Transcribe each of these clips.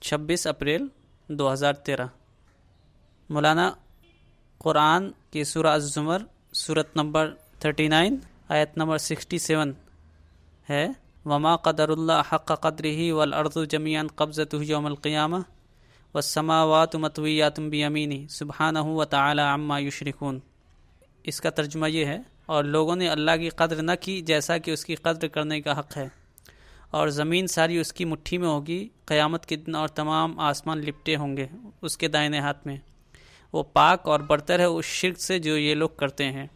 26 April 2013۔ مولانا قرآن کی سورہ الزمر سورت نمبر 39 آیت نمبر 67 ہے، وما قدر اللہ حق قدرہ والارض جمیعا قبضتہ یوم القیامہ والسماوات مطویات بیمینہ سبحانہ وتعالی عما یشرکون۔ اس کا ترجمہ یہ ہے، اور لوگوں نے اللہ کی قدر نہ کی جیسا کہ اس کی قدر کرنے کا حق ہے، اور زمین ساری اس کی مٹھی میں ہوگی قیامت کے دن، اور تمام آسمان لپٹے ہوں گے اس کے دائنے ہاتھ میں۔ وہ پاک اور برتر ہے اس شرک سے جو یہ لوگ کرتے ہیں۔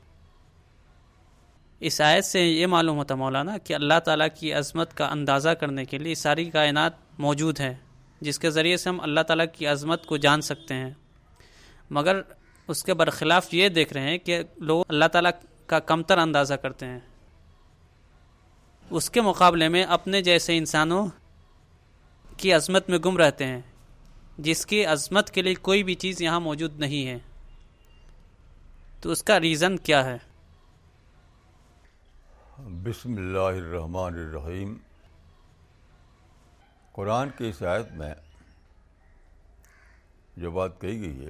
اس آیت سے یہ معلوم ہوتا مولانا کہ اللہ تعالیٰ کی عظمت کا اندازہ کرنے کے لیے ساری کائنات موجود ہے، جس کے ذریعے سے ہم اللہ تعالیٰ کی عظمت کو جان سکتے ہیں، مگر اس کے برخلاف یہ دیکھ رہے ہیں کہ لوگ اللہ تعالیٰ کا کمتر اندازہ کرتے ہیں، اس کے مقابلے میں اپنے جیسے انسانوں کی عظمت میں گم رہتے ہیں، جس کی عظمت کے لیے کوئی بھی چیز یہاں موجود نہیں ہے۔ تو اس کا ریزن کیا ہے؟ بسم اللہ الرحمن الرحیم۔ قرآن کی اس آیت میں جو بات کہی گئی ہے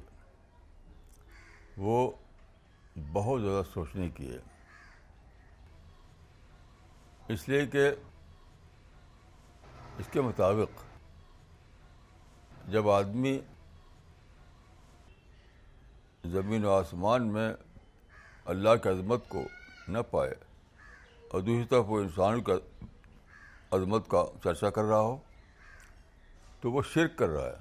وہ بہت زیادہ سوچنے کی ہے، اس لیے کہ اس کے مطابق جب آدمی زمین و آسمان میں اللہ کی عظمت کو نہ پائے اور دوسری طرف وہ انسانوں کی عظمت کا چرچا کر رہا ہو تو وہ شرک کر رہا ہے،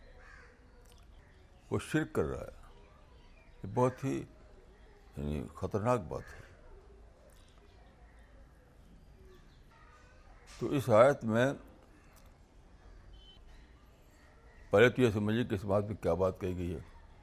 وہ شرک کر رہا ہے۔ یہ بہت ہی خطرناک بات ہے۔ تو اس آیت میں پہلے تو یہ سمجھیے کہ اس بات میں کیا بات کہی گئی ہے۔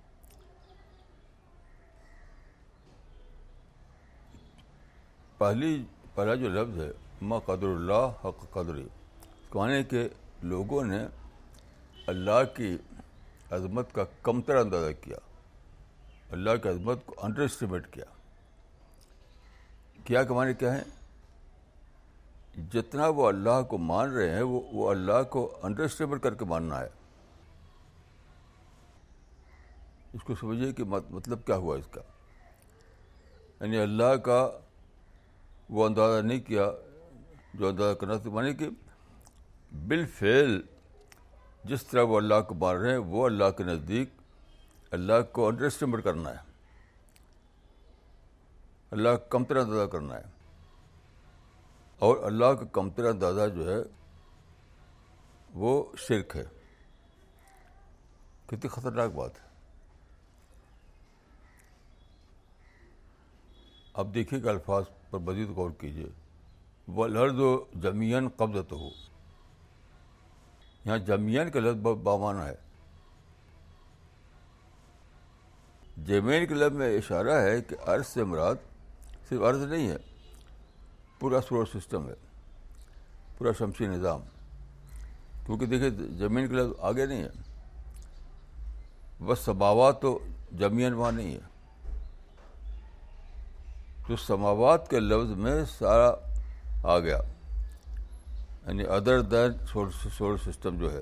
پہلا جو لفظ ہے ما قدر اللہ حق قدری، اس کو معنی کہ لوگوں نے اللہ کی عظمت کا کمتر اندازہ کیا، اللہ کی عظمت کو انڈر اسٹیمیٹ کیا کہ معنی کیا ہے؟ جتنا وہ اللہ کو مان رہے ہیں وہ اللہ کو انڈر اسٹیمیٹ کر کے ماننا ہے۔ اس کو سمجھیے کہ مطلب کیا ہوا اس کا، یعنی اللہ کا وہ اندازہ نہیں کیا جو اندازہ کرنا تھا، معنی کہ بالفعل جس طرح وہ اللہ کو مان رہے ہیں وہ اللہ کے نزدیک اللہ کو انڈر اسٹیمیٹ کرنا ہے، اللہ کا کمتر اندازہ کرنا ہے، اور اللہ کا کمتر اندازہ جو ہے وہ شرک ہے۔ کتنی خطرناک بات ہے۔ اب دیکھیے کہ الفاظ پر مزید غور کیجیے۔ وَالْأَرْضُ جَمِيعًا قَبْضَتُهُ، یہاں جمیعاً کا لفظ بہت بامعنی ہے۔ جمیعاً کے لفظ میں اشارہ ہے کہ ارض سے مراد صرف ارض نہیں ہے، پورا سولر سسٹم ہے، پورا شمسی نظام، کیونکہ دیکھیے زمین کا لفظ آگے نہیں ہے، بس سماوات تو جمیعاً وہاں نہیں ہے، تو سماوات کے لفظ میں سارا آ گیا، یعنی ادر دین سولر سسٹم جو ہے۔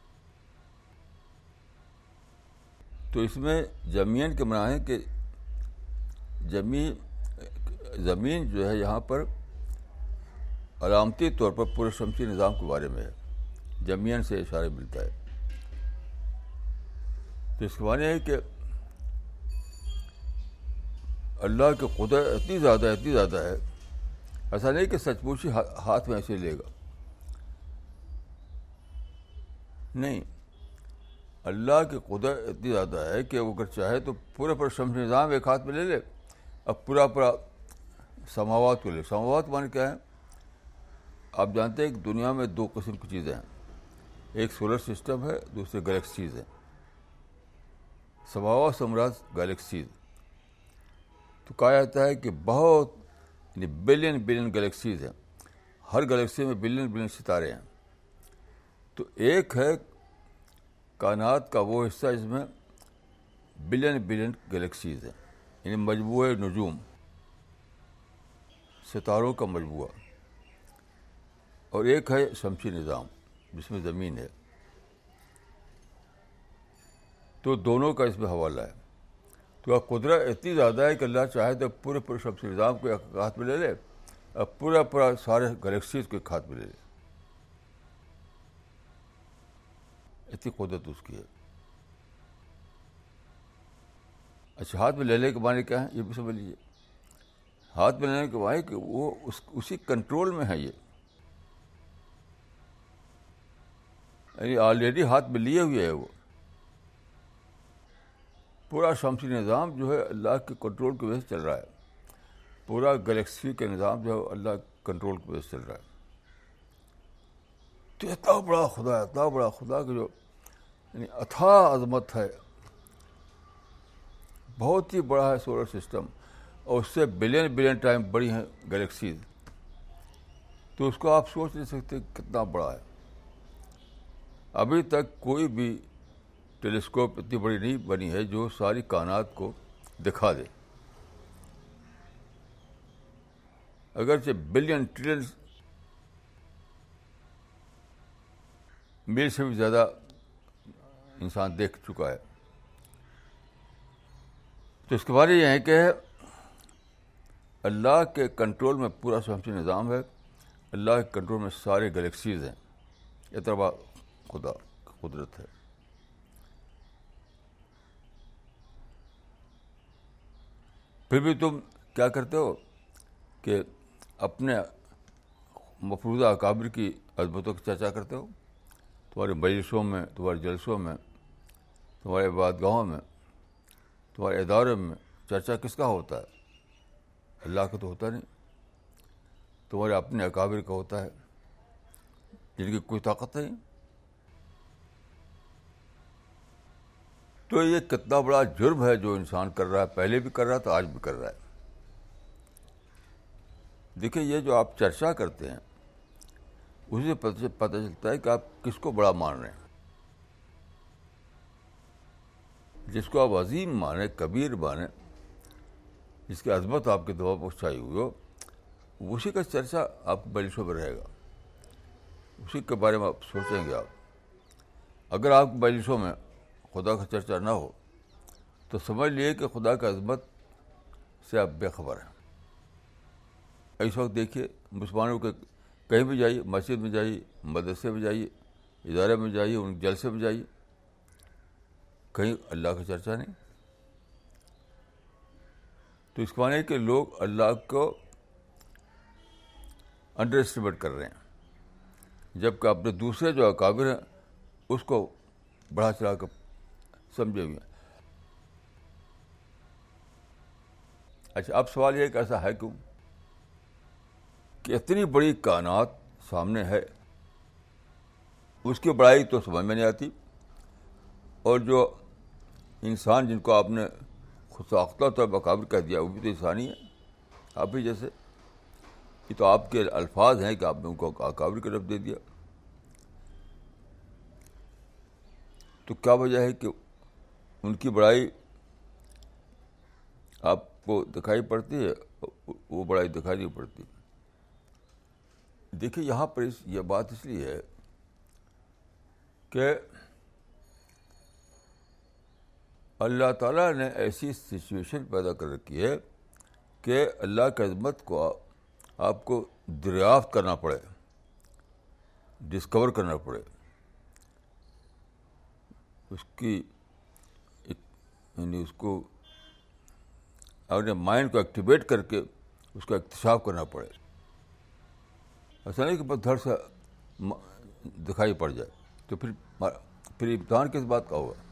تو اس میں جمیعاً کے معنی ہے کہ زمین جو ہے یہاں پر علامتی طور پر پورے شمسی نظام کے بارے میں ہے، جمیعاً سے اشارہ ملتا ہے۔ تو اس کے معنی ہے کہ اللہ کی قدرت اتنی زیادہ ہے، ایسا نہیں کہ سچ مچ ہی ہاتھ میں ایسے لے گا، نہیں، اللہ کی قدرت اتنی زیادہ ہے کہ وہ اگر چاہے تو پورا شمس نظام ایک ہاتھ میں لے لے، اب پورا سماوات کو لے۔ سماوات معنی کیا ہے؟ آپ جانتے ہیں کہ دنیا میں دو قسم کی چیزیں ہیں، ایک سولر سسٹم ہے، دوسرے گلیکسیز ہیں۔ سماوات سے مراد گلیکسیز۔ تو کہا جاتا ہے کہ بہت بلین گلیکسیز ہیں، ہر گلیکسی میں بلین ستارے ہیں۔ تو ایک ہے کائنات کا وہ حصہ جس میں بلین گلیکسیز ہیں، یعنی مجموعہ نجوم، ستاروں کا مجموعہ، اور ایک ہے شمسی نظام جس میں زمین ہے۔ تو دونوں کا اس میں حوالہ ہے. تو قدرت اتنی زیادہ ہے کہ اللہ چاہے تو پورے شمسی نظام کو ایک ہاتھ میں لے لے اور پورا سارے گلیکسیز کو ایک ہاتھ میں لے لے. اتنی قدرت اس کی ہے. اچھا، ہاتھ میں لینے کے معنی کیا ہے یہ بھی سمجھ لیجیے. ہاتھ میں لینے کے معنی کہ وہ اسی کنٹرول میں ہے. یہ یعنی آلریڈی ہاتھ میں لیے ہوئے ہے. وہ پورا شمسی نظام جو ہے اللہ کے کنٹرول کی وجہ سے چل رہا ہے. پورا گلیکسی کا نظام جو ہے اللہ کے کنٹرول کی وجہ سے چل رہا ہے. تو اتنا بڑا خدا ہے، اتنا بڑا خدا کہ جو یعنی اتھاہ عظمت ہے. بہت ہی بڑا ہے سولر سسٹم، اور اس سے بلین ٹائم بڑی ہیں گلیکسیز. تو اس کو آپ سوچ نہیں سکتے کتنا بڑا ہے. ابھی تک کوئی بھی ٹیلیسکوپ اتنی بڑی نہیں بنی ہے جو ساری کائنات کو دکھا دے. اگرچہ بلین ٹریلین میل سے بھی زیادہ انسان دیکھ چکا ہے. تو اس کے بارے یہ ہے کہ اللہ کے کنٹرول میں پورا شمسی نظام ہے. اللہ کے کنٹرول میں سارے گلیکسیز ہیں. اتنا بڑا خدا قدرت ہے. پھر بھی تم کیا کرتے ہو کہ اپنے مفروضہ اکابر کی عظمتوں کی چرچا کرتے ہو. تمہارے مجلسوں میں، تمہارے جلسوں میں، تمہارے عبادتگاہوں میں، تمہارے اداروں میں چرچا کس کا ہوتا ہے؟ اللہ کا تو ہوتا نہیں. تمہارے اپنے اکابر کا ہوتا ہے جن کی کوئی طاقت نہیں. تو یہ کتنا بڑا جرم ہے جو انسان کر رہا ہے. پہلے بھی کر رہا تھا، آج بھی کر رہا ہے. دیکھیں، یہ جو آپ چرچا کرتے ہیں اسی سے پتہ چلتا ہے کہ آپ کس کو بڑا مان رہے ہیں. جس کو آپ عظیم مانیں، کبیر مانیں، جس کی عظمت آپ کے دماغ پر چھائی ہوئی ہو، اسی کا چرچا آپ کے مجلسوں میں رہے گا. اسی کے بارے میں آپ سوچیں گے. اگر آپ کے مجلسوں میں خدا کا چرچا نہ ہو تو سمجھ لیے کہ خدا کی عظمت سے آپ بے خبر ہیں. اس وقت دیکھیے، مسلمانوں کے کہیں بھی جائیے، مسجد میں جائیے، مدرسے میں جائیے، ادارے میں جائیے، ان جلسے میں جائیے، کہیں اللہ کا چرچا نہیں. تو اس کے معنی ہے کہ لوگ اللہ کو انڈر اسٹیمیٹ کر رہے ہیں، جبکہ اپنے دوسرے جو اکابر ہیں اس کو بڑھا چڑھا کر سمجھے ہوئے ہیں. اچھا، اب سوال یہ کہ ایسا ہے کیوں کہ اتنی بڑی کائنات سامنے ہے، اس کی بڑائی تو سمجھ میں نہیں آتی، اور جو انسان جن کو آپ نے خود ساختہ طور پر اکابر کہہ دیا وہ بھی تو انسان ہی ہے، آپ ہی جیسے. یہ تو آپ کے الفاظ ہیں کہ آپ نے ان کو اکابر کا لفظ دے دیا. تو کیا وجہ ہے کہ ان کی بڑائی آپ کو دکھائی پڑتی ہے، وہ بڑائی دکھائی نہیں پڑتی؟ دیکھیے، یہاں پر یہ بات اس لیے ہے کہ اللہ تعالیٰ نے ایسی سچویشن پیدا کر رکھی ہے کہ اللہ کی عظمت کو آپ کو دریافت کرنا پڑے، ڈسکور کرنا پڑے، اس کی یعنی اس کو اپنے مائنڈ کو ایکٹیویٹ کر کے اس کا اکتشاف کرنا پڑے. ایسا نہیں کہ بس دھڑ سے دکھائی پڑ جائے. تو پھر امتحان کس بات کا ہوگا؟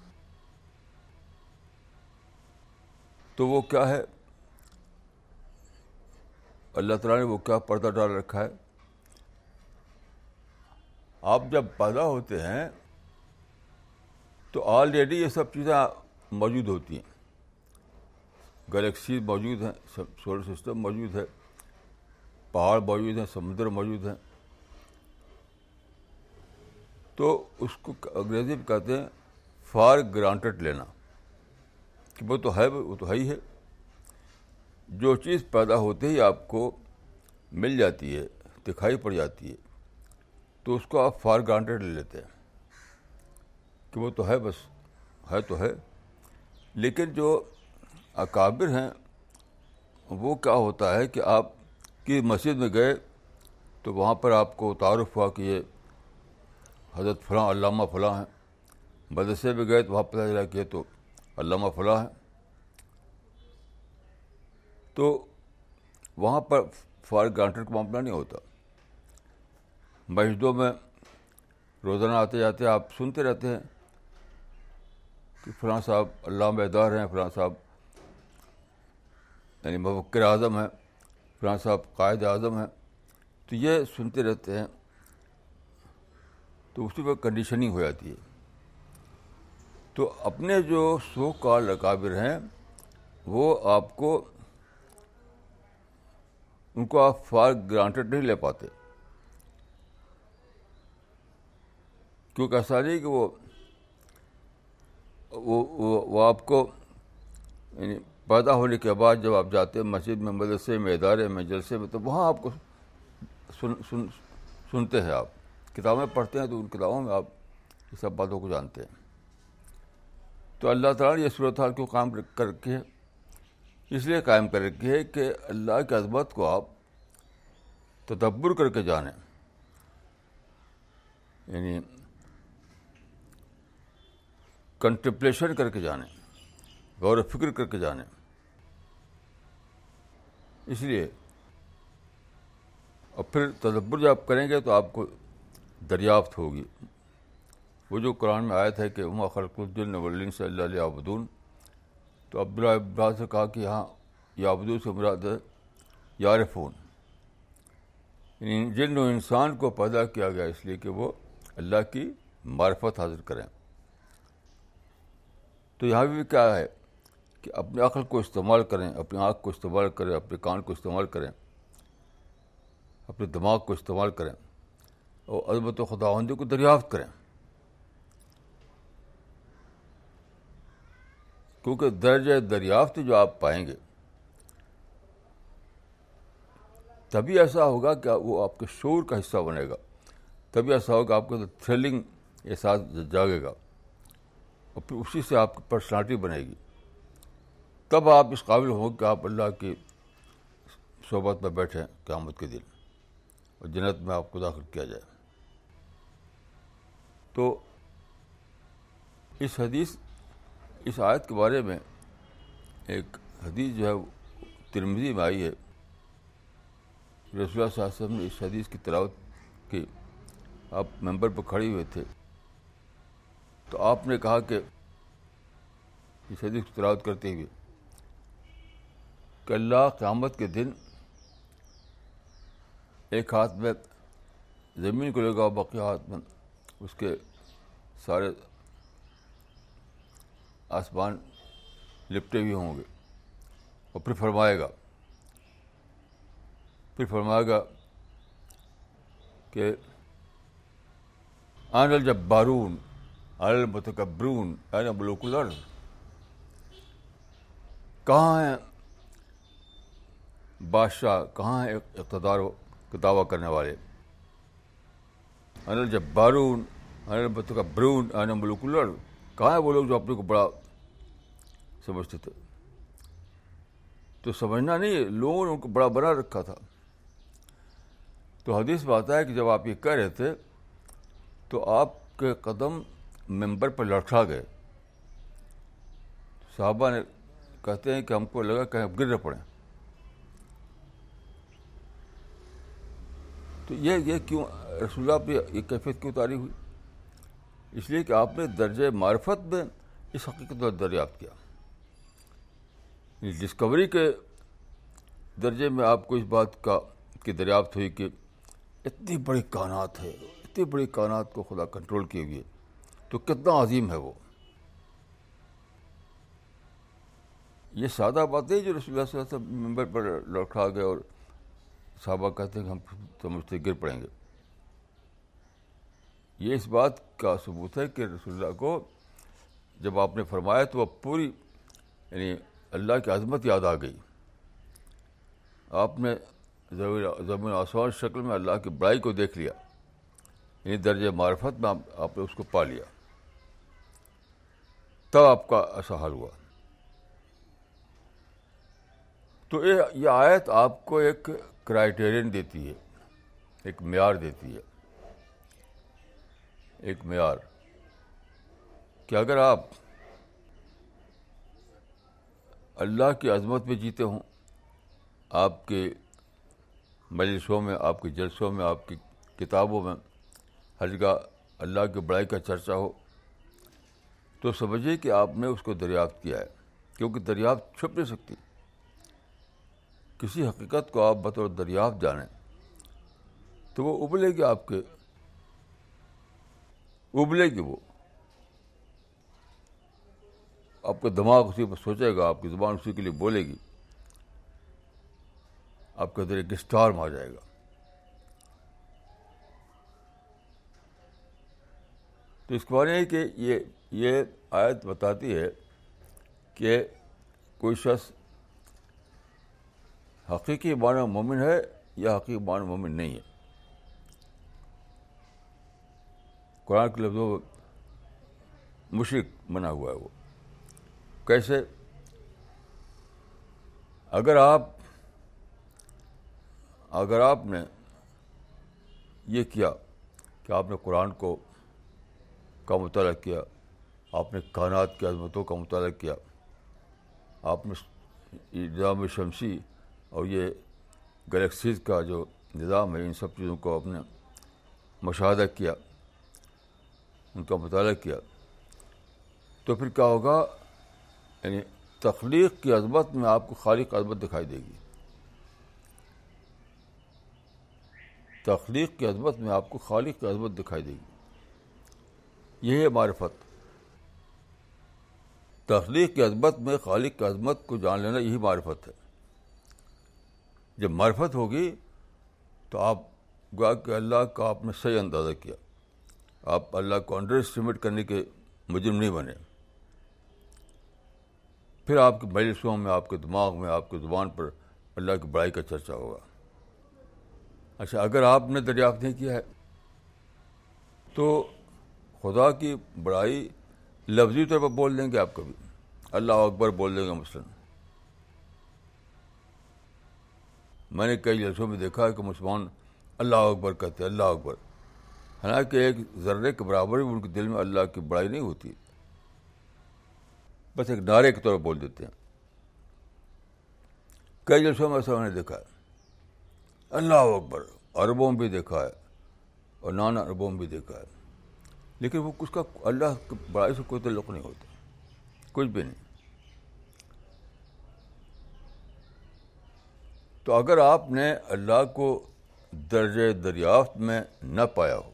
تو وہ کیا ہے؟ اللہ تعالیٰ نے وہ کیا پردہ ڈال رکھا ہے؟ آپ جب پیدا ہوتے ہیں تو آلریڈی یہ سب چیزیں موجود ہوتی ہیں. گلیکسیز موجود ہیں، سولر سسٹم موجود ہے، پہاڑ موجود ہیں، سمندر موجود ہیں. تو اس کو انگریزی میں کہتے ہیں فار گرانٹڈ لینا، کہ وہ تو ہے، وہ تو ہے ہی ہے. جو چیز پیدا ہوتے ہی آپ کو مل جاتی ہے، دکھائی پڑ جاتی ہے، تو اس کو آپ فار گرانٹڈ لے لیتے ہیں کہ وہ تو ہے، بس ہے تو ہے، لیکن جو اکابر ہیں وہ کیا ہوتا ہے کہ آپ کی مسجد میں گئے تو وہاں پر آپ کو تعارف ہوا کہ یہ حضرت فلاں علامہ فلاں ہیں، مدرسے میں گئے تو وہاں پتہ چلا کہ یہ تو علامہ فلاں ہیں، تو وہاں پر فار گرانٹڈ کا معاملہ نہیں ہوتا. مسجدوں میں روزانہ آتے جاتے آپ سنتے رہتے ہیں کہ فلاں صاحب علامہ دار ہیں، فلاں صاحب یعنی مفکر اعظم ہیں، فلاں صاحب قائد اعظم ہیں، تو یہ سنتے رہتے ہیں، تو اسی پر کنڈیشننگ ہو جاتی ہے. تو اپنے جو سو کال اکابر ہیں وہ آپ کو ان کو آپ فار گرانٹڈ نہیں لے پاتے، کیونکہ ایسا نہیں کہ وہ آپ کو یعنی پیدا ہونے کے بعد جب آپ جاتے ہیں مسجد میں، مدرسے میں، ادارے میں، جلسے میں، تو وہاں آپ کو سنتے ہیں، آپ کتابیں پڑھتے ہیں تو ان کتابوں میں آپ یہ سب باتوں کو جانتے ہیں. تو اللہ تعالیٰ نے یہ صورتحال کیوں قائم کر رکھی ہے؟ اس لیے قائم کر رکھی ہے کہ اللہ کی عظمت کو آپ تدبر کر کے جانیں، یعنی کنٹمپلیشن کر کے جانیں، غور و فکر کر کے جانیں. اس لیے اور پھر تدبر جب آپ کریں گے تو آپ کو دریافت ہوگی. وہ جو قرآن میں آیت ہے کہ وما خلقت الجن والانس الا لیعبدون، تو عبداللہ عباس سے کہا کہ ہاں یعبدون سے مراد ہے یعرفون، یعنی جن و انسان کو پیدا کیا گیا اس لیے کہ وہ اللہ کی معرفت حاصل کریں. تو یہاں بھی کیا ہے کہ اپنے عقل کو استعمال کریں، اپنی آنکھ کو استعمال کریں، اپنے کان کو استعمال کریں، اپنے دماغ کو استعمال کریں اور عظمت و خداوندی کو دریافت کریں. کیونکہ درجہ دریافت جو آپ پائیں گے تبھی ایسا ہوگا کہ وہ آپ کے شعور کا حصہ بنے گا، تبھی ایسا ہوگا آپ کو تھرلنگ احساس جاگے گا، اور پھر اسی سے آپ کی پرسنالٹی بنے گی. تب آپ اس قابل ہوں کہ آپ اللہ کی صحبت میں بیٹھیں قیامت کے دن اور جنت میں آپ کو داخل کیا جائے. تو اس آیت کے بارے میں ایک حدیث جو ہے ترمذی میں آئی ہے، رسول اللہ صلی اللہ علیہ وسلم نے اس حدیث کی تلاوت کی. آپ ممبر پر کھڑے ہوئے تھے تو آپ نے کہا کہ اس حدیث کی تلاوت کرتے ہوئے کہ اللہ قیامت کے دن ایک ہاتھ میں زمین کو لے گا اور باقی ہاتھ میں اس کے سارے آسمان لپٹے ہوئے ہوں گے، اور پھر فرمائے گا کہ انا الجبارون انا المتکبرون انا ملوک الارض. کہاں ہیں بادشاہ، کہاں ہیں اقتدار کا دعویٰ کرنے والے؟ انا الجبارون انا المتکبرون انا ملوک الارض. کہاں ہیں وہ لوگ جو اپنے کو بڑا سمجھتے تھے؟ تو سمجھنا نہیں ہے، لوگوں نے ان کو بڑا بنا رکھا تھا. تو حدیث میں آتا ہے کہ جب آپ یہ کہہ رہے تھے تو آپ کے قدم ممبر پر لڑکھا گئے. صحابہ نے کہتے ہیں کہ ہم کو لگا کہ ہم گر نہ پڑیں. تو یہ کیوں رسول اللہ پہ یہ کیفیت کیوں اتاری ہوئی؟ اس لیے کہ آپ نے درجہ معرفت میں اس حقیقت کو دریافت کیا. ڈسکوری کے درجے میں آپ کو اس بات کی دریافت ہوئی کہ اتنی بڑی کائنات ہے، اتنی بڑی کائنات کو خدا کنٹرول کیے ہوئے، تو کتنا عظیم ہے وہ. یہ سادہ بات ہے جو رسول اللہ صلی اللہ علیہ وسلم ممبر پر لڑکھا گئے اور صحابہ کہتے ہیں کہ ہم سمجھتے گر پڑیں گے. یہ اس بات کا ثبوت ہے کہ رسول اللہ کو جب آپ نے فرمایا تو وہ پوری یعنی اللہ کی عظمت یاد آ گئی. آپ نے زمین آسمان شکل میں اللہ کی بڑائی کو دیکھ لیا، یعنی درجہ معرفت میں آپ نے اس کو پا لیا. تب آپ کا ایسا حال ہوا. تو یہ آیت آپ کو ایک کرائیٹیرین دیتی ہے, ایک معیار دیتی ہے, ایک معیار کہ اگر آپ اللہ کی عظمت میں جیتے ہوں, آپ کے مجلسوں میں, آپ کے جلسوں میں, آپ کی کتابوں میں ہر جگہ اللہ کی بڑائی کا چرچا ہو, تو سمجھیے کہ آپ نے اس کو دریافت کیا ہے. کیونکہ دریافت چھپ نہیں سکتی. کسی حقیقت کو آپ بطور دریافت جانیں تو وہ ابلے گی, آپ کے ابلے گی, وہ آپ کا دماغ اسی پر سوچے گا, آپ کی زبان اسی کے لیے بولے گی, آپ کے اندر ایک اسٹارم آ جائے گا. تو اس کے بارے میں کہ یہ آیت بتاتی ہے کہ کوئی شخص حقیقی معنی میں مومن ہے یا حقیقی معنی میں مومن نہیں ہے. قرآن کے لفظوں میں مشرک بنا ہوا ہے. وہ کیسے؟ اگر آپ نے یہ کیا کہ آپ نے قرآن کا مطالعہ کیا, آپ نے کائنات کی عظمتوں کا مطالعہ کیا, آپ نے نظام شمسی اور یہ گلیکسیز کا جو نظام ہے, ان سب چیزوں کو آپ نے مشاہدہ کیا, ان کا مطالعہ کیا, تو پھر کیا ہوگا؟ یعنی تخلیق کی عظمت میں آپ کو خالق کی عظمت دکھائی دے گی. تخلیق کی عظمت میں آپ کو خالق کی عظمت دکھائی دے گی. یہ ہے معرفت. تخلیق کی عظمت میں خالق کی عظمت کو جان لینا, یہی معرفت ہے. جب معرفت ہوگی تو آپ گویا کہ اللہ کا آپ نے صحیح اندازہ کیا. آپ اللہ کو انڈر اسٹیمیٹ کرنے کے مجرم نہیں بنے. پھر آپ کے مجلسوں میں, آپ کے دماغ میں, آپ کی زبان پر اللہ کی بڑائی کا چرچا ہوگا. اچھا, اگر آپ نے دریافت نہیں کیا ہے تو خدا کی بڑائی لفظی طور پر بول دیں گے آپ کبھی, اللہ اکبر بول دیں گے مثلاً. میں نے کئی جلسوں میں دیکھا ہے کہ مسلمان اللہ اکبر کہتے ہیں, اللہ اکبر, حالانکہ ایک ذرے کے برابر بھی ان کے دل میں اللہ کی بڑائی نہیں ہوتی, بس ایک نعرے کے طور پر بول دیتے ہیں. کئی جلسوں میں ایسا میں نے دیکھا ہے. اللہ اکبر عربوں میں بھی دیکھا ہے اور نان عربوں میں بھی دیکھا ہے, لیکن وہ اس کا اللہ کی بڑائی سے کوئی تعلق نہیں ہوتا, کچھ بھی نہیں. تو اگر آپ نے اللہ کو درجہ دریافت میں نہ پایا ہو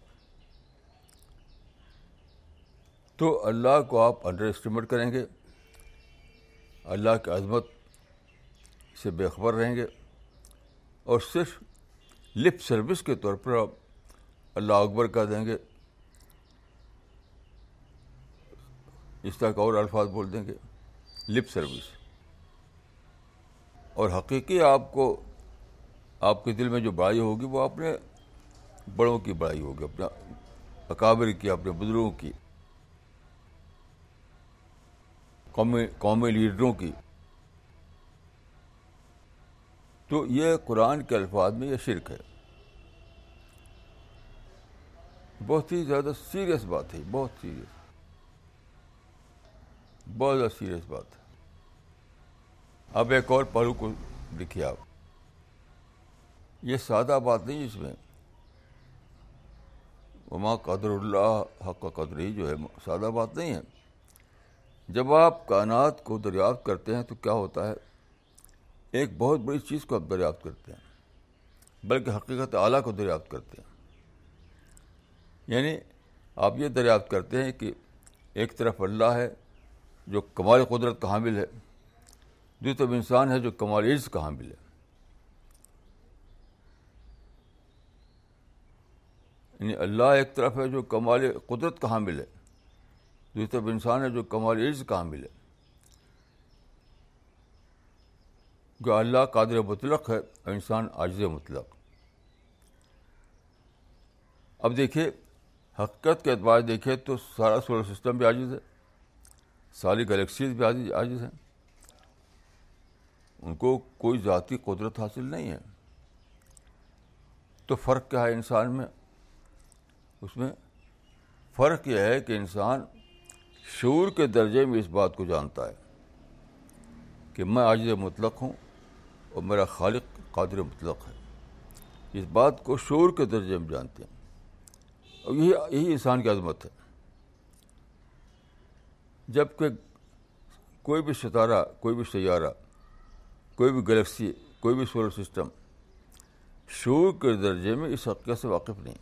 تو اللہ کو آپ انڈر اسٹیمیٹ کریں گے, اللہ کی عظمت سے بے خبر رہیں گے, اور صرف لپ سروس کے طور پر آپ اللہ اکبر کہہ دیں گے, اس طرح کے اور الفاظ بول دیں گے, لپ سروس. اور حقیقی آپ کے دل میں جو بڑائی ہوگی وہ اپنے بڑوں کی بڑائی ہوگی, اپنا اکابر کی, اپنے بزرگوں کی, قومی لیڈروں کی. تو یہ قرآن کے الفاظ میں یہ شرک ہے. بہت ہی زیادہ سیریس بات ہے, بہت سیریس, بہت زیادہ سیریس بات ہے. اب ایک اور پہلو کو دیکھیے آپ, یہ سادہ بات نہیں, اس میں وما قدر اللہ حق قدر ہی جو ہے سادہ بات نہیں ہے. جب آپ کائنات کو دریافت کرتے ہیں تو کیا ہوتا ہے؟ ایک بہت بڑی چیز کو آپ دریافت کرتے ہیں, بلکہ حقیقت اعلیٰ کو دریافت کرتے ہیں. یعنی آپ یہ دریافت کرتے ہیں کہ ایک طرف اللہ ہے جو کمال قدرت کا حامل ہے, دوسری طرف انسان ہے جو کمال عجز کا حامل ہے. یعنی اللہ ایک طرف ہے جو کمال قدرت کا حامل ہے, دوسری طرف انسان ہے جو کمال عجز کا حامل ہے. کہ اللہ قادر مطلق ہے اور انسان عاجز مطلق. اب دیکھیے, حقیقت کے اعتبار سے دیکھیں تو سارا سولر سسٹم بھی عاجز ہے, ساری گلیکسیز بھی عاجز ہیں. ان کو کوئی ذاتی قدرت حاصل نہیں ہے. تو فرق کیا ہے انسان میں؟ اس میں فرق یہ ہے کہ انسان شعور کے درجے میں اس بات کو جانتا ہے کہ میں عاجز مطلق ہوں اور میرا خالق قادر مطلق ہے. اس بات کو شعور کے درجے میں جانتے ہیں, اور یہی انسان کی عظمت ہے. جبکہ کوئی بھی ستارہ, کوئی بھی سیارہ, کوئی بھی گلیکسی, کوئی بھی سولر سسٹم شعور کے درجے میں اس حقیقت سے واقف نہیں.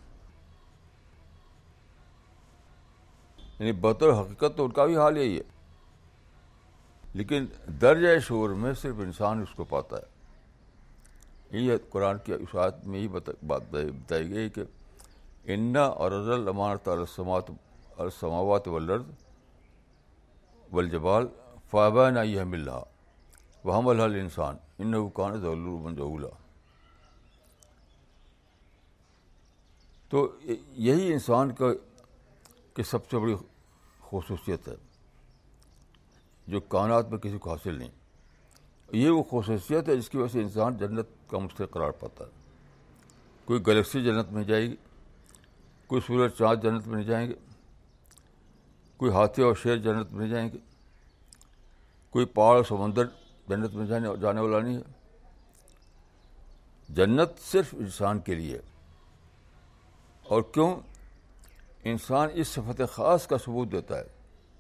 یعنی بطور حقیقت تو ان کا بھی حال یہی ہے, لیکن درجہ شعور میں صرف انسان اس کو پاتا ہے. یہ قرآن کی اس آیت میں یہی بات بتائی گئی کہ انا عرضنا الامانۃ علی السماوات والارض والجبال فابین ان یحملنها وحملها الانسان انه کان ظلوما جہولا. تو یہی انسان کی سب سے بڑی خصوصیت ہے جو کائنات میں کسی کو حاصل نہیں. یہ وہ خصوصیت ہے جس کی وجہ سے انسان جنت کا مستحق قرار پاتا ہے. کوئی گلیکسی جنت میں جائے گی, کوئی سورج چاند جنت میں نہیں جائیں گے, کوئی ہاتھی اور شیر جنت میں نہیں جائیں گے, کوئی پہاڑ اور سمندر جنت میں جانے والا نہیں ہے. جنت صرف انسان کے لیے. اور کیوں؟ انسان اس صفت خاص کا ثبوت دیتا ہے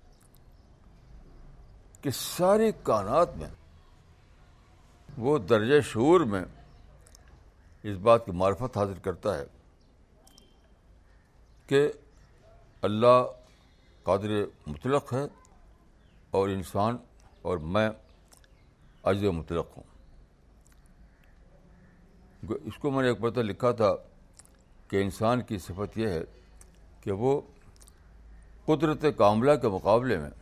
کہ ساری کائنات میں وہ درجہ شعور میں اس بات کی معرفت حاصل کرتا ہے کہ اللہ قادر مطلق ہے اور انسان اور میں عاجز مطلق ہوں. اس کو میں نے ایک مرتبہ لکھا تھا کہ انسان کی صفت یہ ہے کہ وہ قدرت کاملہ کے مقابلے میں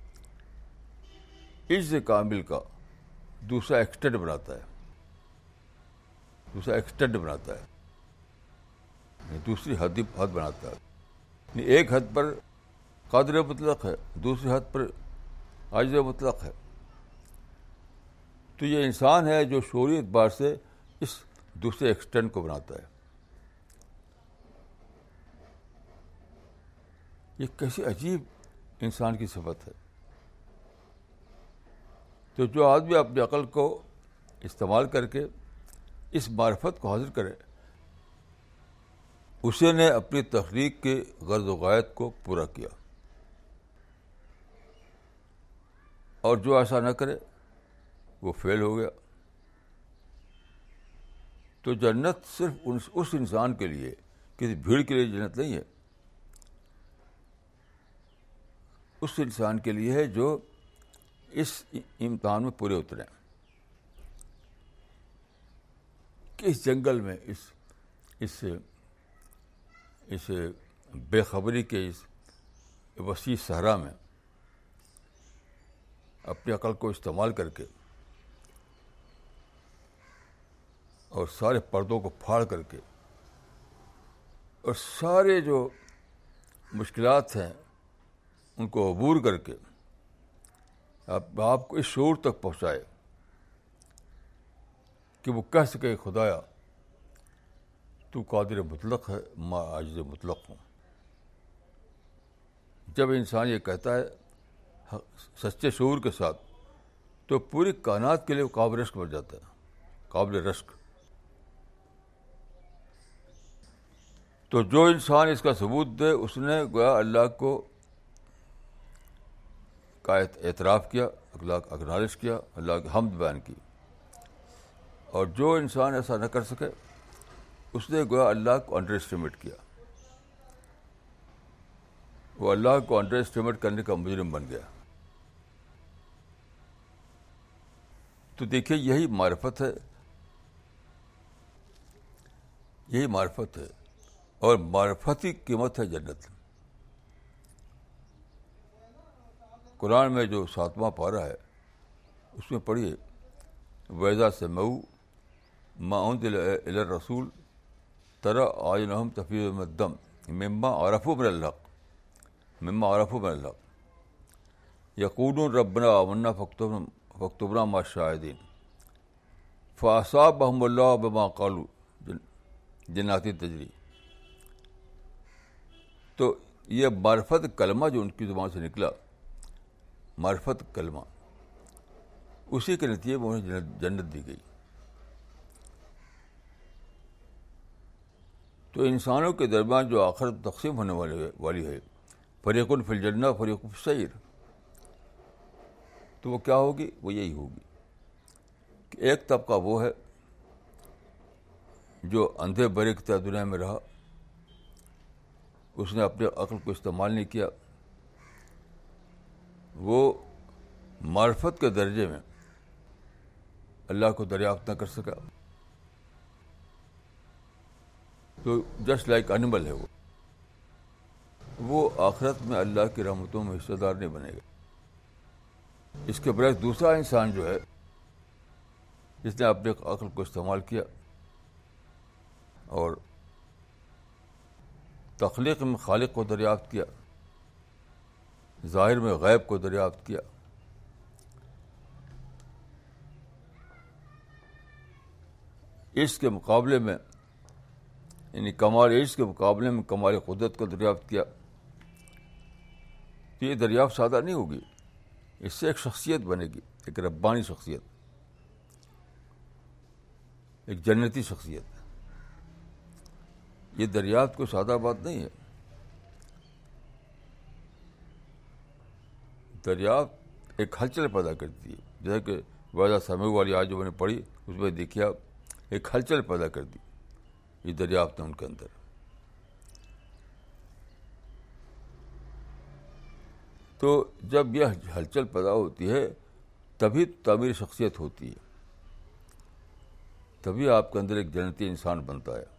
عجز کامل کا دوسرا ایکسٹینڈ بناتا ہے, دوسری حد بناتا ہے. ایک حد پر قادر مطلق ہے, دوسری حد پر عاجز مطلق ہے. تو یہ انسان ہے جو شعوری اعتبار سے اس دوسرے ایکسٹینڈ کو بناتا ہے. یہ کیسی عجیب انسان کی صفت ہے. تو جو آدمی اپنی عقل کو استعمال کر کے اس معرفت کو حاصل کرے, اسی نے اپنی تخلیق کے غرض و غایت کو پورا کیا. اور جو ایسا نہ کرے وہ فیل ہو گیا. تو جنت صرف اس انسان کے لیے, کسی بھیڑ کے لیے جنت نہیں ہے. اس انسان کے لیے ہے جو اس امتحان میں پورے اترے, کہ اس جنگل میں, اس بے خبری کے اس وسیع صحرا میں اپنی عقل کو استعمال کر کے اور سارے پردوں کو پھاڑ کر کے اور سارے جو مشکلات ہیں ان کو عبور کر کے آپ کو اس شعور تک پہنچائے کہ وہ کہہ سکے خدایا تو قادر مطلق ہے, میں عاجز مطلق ہوں. جب انسان یہ کہتا ہے سچے شعور کے ساتھ, تو پوری کائنات کے لیے وہ قابل رشک بن جاتا ہے, قابل رشک. تو جو انسان اس کا ثبوت دے, اس نے گویا اللہ کو کا اعتراف کیا, اکنالج کیا, اللہ کی حمد بیان کی. اور جو انسان ایسا نہ کر سکے, اس نے گویا اللہ کو انڈر اسٹیمیٹ کیا. وہ اللہ کو انڈر اسٹیمیٹ کرنے کا مجرم بن گیا. تو دیکھیے یہی معرفت ہے, اور معرفت ہی قیمت ہے جنت. قرآن میں جو 7واں پارہ ہے اس میں پڑھیے وَإِذَا سَمِعُوا مَا أُنزِلَ إِلَى الرَّسُولِ تَرَىٰ أَعْيُنَهُمْ تَفِيضُ مِنَ الدَّمْعِ مِمَّا عَرَفُوا مِنَ الْحَقِّ. یقولون ربنا آمنا فاکتبنا مع الشاہدین فاصابہم اللہ بما قالوا جنات تجری. تو یہ معرفت کلمہ جو ان کی زبان سے نکلا، معرفت کلمہ، اسی کے نتیجے میں انہیں جنت دی گئی. تو انسانوں کے درمیان جو آخرت تقسیم ہونے والی ہے، فریق فی الجنہ فریق فی السعیر، تو وہ کیا ہوگی؟ وہ یہی ہوگی کہ ایک طبقہ وہ ہے جو اندھے بہرے کی طرح دنیا میں رہا، اس نے اپنے عقل کو استعمال نہیں کیا، وہ معرفت کے درجے میں اللہ کو دریافت نہ کر سکا، تو جسٹ لائک اینیمل ہے وہ آخرت میں اللہ کی رحمتوں میں حصہ دار نہیں بنے گا. اس کے برعکس دوسرا انسان جو ہے، جس نے اپنے عقل کو استعمال کیا اور تخلیق میں خالق کو دریافت کیا، ظاہر میں غیب کو دریافت کیا، عشق کے مقابلے میں، یعنی کمال عشق کے مقابلے میں کمال قدرت کو دریافت کیا، تو یہ دریافت سادہ نہیں ہوگی. اس سے ایک شخصیت بنے گی، ایک ربانی شخصیت، ایک جنتی شخصیت. یہ دریافت کوئی سادہ بات نہیں ہے. دریافت ایک ہلچل پیدا کرتی ہے، جیسے کہ وعدہ سمے والی آج جو میں نے پڑھی، اس میں دیکھا ایک ہلچل پیدا کر دی یہ دریافت ہے ان کے اندر. تو جب یہ ہلچل پیدا ہوتی ہے تبھی تعمیر شخصیت ہوتی ہے، تبھی آپ کے اندر ایک جنتی انسان بنتا ہے.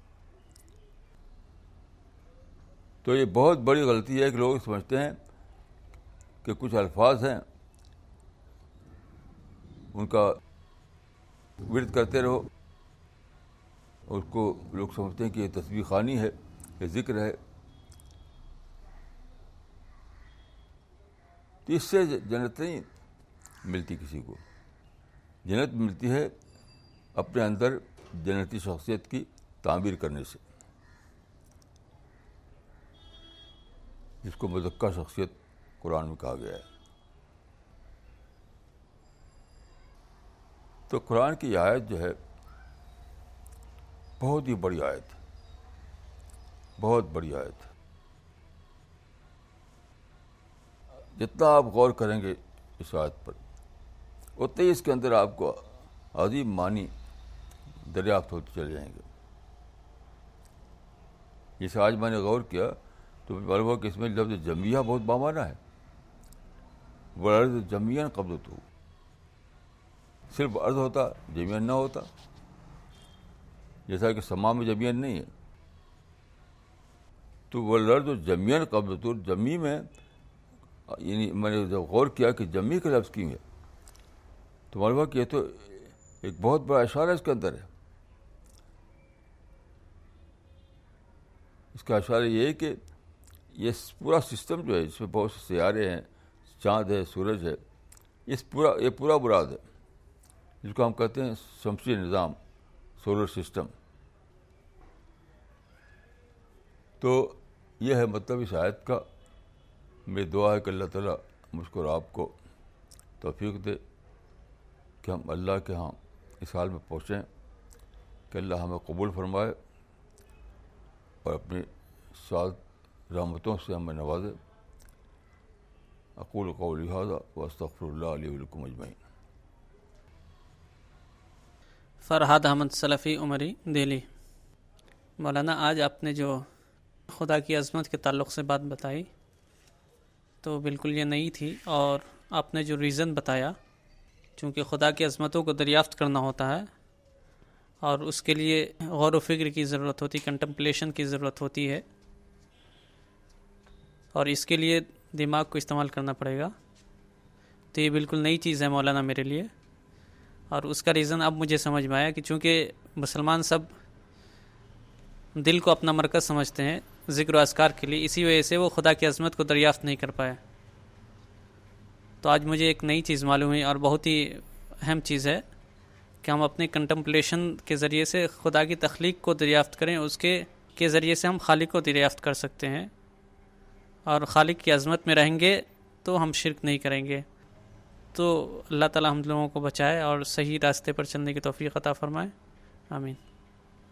تو یہ بہت بڑی غلطی ہے کہ لوگ سمجھتے ہیں کہ کچھ الفاظ ہیں ان کا ورد کرتے رہو، اس کو لوگ سمجھتے ہیں کہ یہ تسبیح خوانی ہے، یہ ذکر ہے. تو اس سے جنت نہیں ملتی کسی کو. جنت ملتی ہے اپنے اندر جنتی شخصیت کی تعمیر کرنے سے، جس کو مزکہ شخصیت قرآن میں کہا گیا ہے. تو قرآن کی آیت جو ہے بہت ہی بڑی آیت ہے، بہت بڑی آیت ہے. جتنا آپ غور کریں گے اس آیت پر، اتنے ہی اس کے اندر آپ کو عظیم معنی دریافت ہوتے چلے جائیں گے. جیسے آج میں نے غور کیا تو معلوم ہوا کہ اس میں لفظ جمیہ بہت بامعنی ہے. وَالْأَرْضَ جَمِيعًا قَبْضَتُهُ، صرف ارض ہوتا جمیعاً نہ ہوتا، جیسا کہ سما میں جمیعاً نہیں ہے. تو وَالْأَرْضَ جَمِيعًا قَبْضَتُهُ، جمی میں، یعنی میں نے جب غور کیا کہ جمی کا لفظ کیوں ہے تو معلوم ہوا کہ یہ تو ایک بہت بڑا اشارہ اس کے اندر ہے. اس کا اشارہ یہ ہے کہ یہ پورا سسٹم جو ہے، اس میں بہت سے سیارے ہیں، چاند ہے، سورج ہے، یہ پورا مراد ہے، جس کو ہم کہتے ہیں شمسی نظام، سولر سسٹم. تو یہ ہے مطلب اس آیت کا. میری دعا ہے کہ اللہ تعالیٰ مجھ کو اور آپ کو توفیق دے کہ ہم اللہ کے ہاں اس حال میں پہنچیں کہ اللہ ہمیں قبول فرمائے اور اپنی سعادت رحمتوں سے ہمیں نوازے. اقول قولی ھذا واستغفر اللہ لی ولکم اجمعین. فرحاد احمد سلفی عمری، دہلی. مولانا آج آپ نے جو خدا کی عظمت کے تعلق سے بات بتائی تو بالکل یہ نئی تھی، اور آپ نے جو ریزن بتایا، چونکہ خدا کی عظمتوں کو دریافت کرنا ہوتا ہے اور اس کے لیے غور و فکر کی ضرورت ہوتی، کنٹمپلیشن کی ضرورت ہوتی ہے، اور اس کے لیے دماغ کو استعمال کرنا پڑے گا. تو یہ بالکل نئی چیز ہے مولانا میرے لیے، اور اس کا ریزن اب مجھے سمجھ میں آیا کہ چونکہ مسلمان سب دل کو اپنا مرکز سمجھتے ہیں ذکر و اذکار کے لیے، اسی وجہ سے وہ خدا کی عظمت کو دریافت نہیں کر پائے. تو آج مجھے ایک نئی چیز معلوم ہوئی اور بہت ہی اہم چیز ہے کہ ہم اپنے کنٹمپلیشن کے ذریعے سے خدا کی تخلیق کو دریافت کریں، اس کے ذریعے سے ہم خالق کو دریافت کر سکتے ہیں، اور خالق کی عظمت میں رہیں گے تو ہم شرک نہیں کریں گے۔ تو اللہ تعالی ہم لوگوں کو بچائے اور صحیح راستے پر چلنے کی توفیق عطا فرمائے، آمین۔